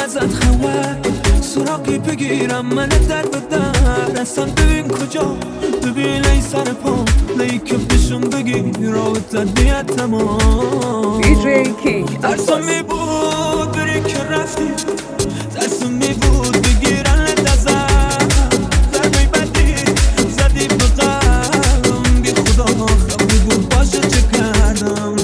ازت خبر سراغی بگیرم من در به در اصلا ببین کجا ببین ای سر پا لیکه بشون بگی رابطت بیاد تمام دیجی کینگ ترسم می بود بری که رفتی ترسم می بود بگیرن ازم ضربه بدی زدی به قلبم بی خدا خبری بود باشه چه کردم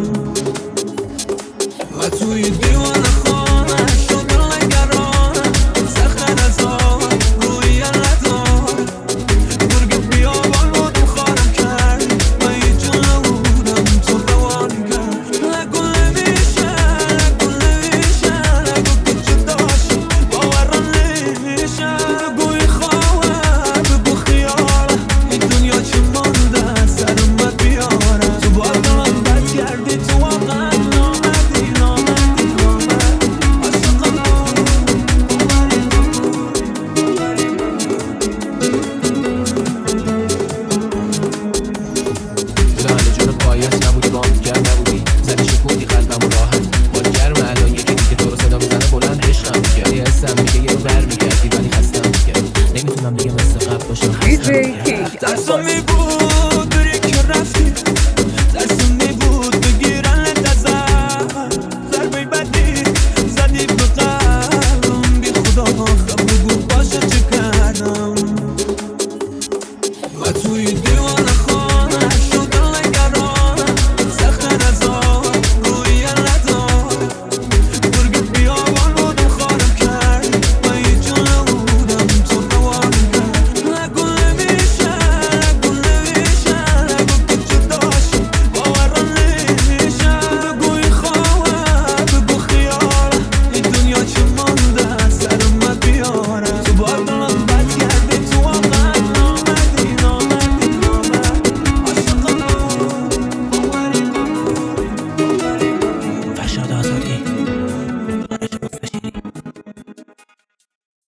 و توی دیوان خانه شد نگرانم سخت نزار روی ندار گرگ بیابان بودم خارم کردی من یه جون نبودم تو روانی کرد نگو نمیشه نگو که جداشی باورم نمیشه بگوی خواهر بگو خیاله این دنیا چه مانده سر من بیاره تو با دلم بد کردی تو واقعا نبودی با هم گرم نبودی زنی شکوندی قلبم و راحت حال گرم الان یکی دیگه تو رو صدا میزنه بلند عشقم میگه یه حسم میگه یه رو بر میگردی ولی خستم میگه نمیتونم دیگه مثل قبل باشم دیجی کینگ ترسم می بود